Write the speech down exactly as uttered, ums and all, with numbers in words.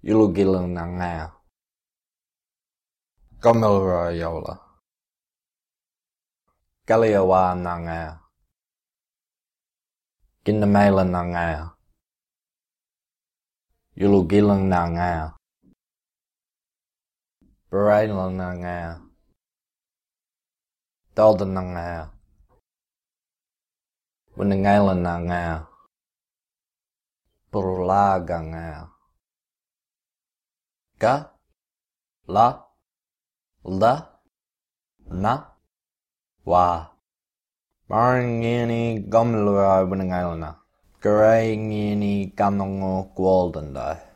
Yulugilang na nga. Gomilra yola. Galiawa na nga. Gindamela na nga. Yulugilang na nga. Barailang na nga. Dalda na nga. Winangailan na nga. Purulaga nga. Ga. La. La. Na. Wa. Marangini gomilra winangailan na. Garay ngini ganongo gwaldandai.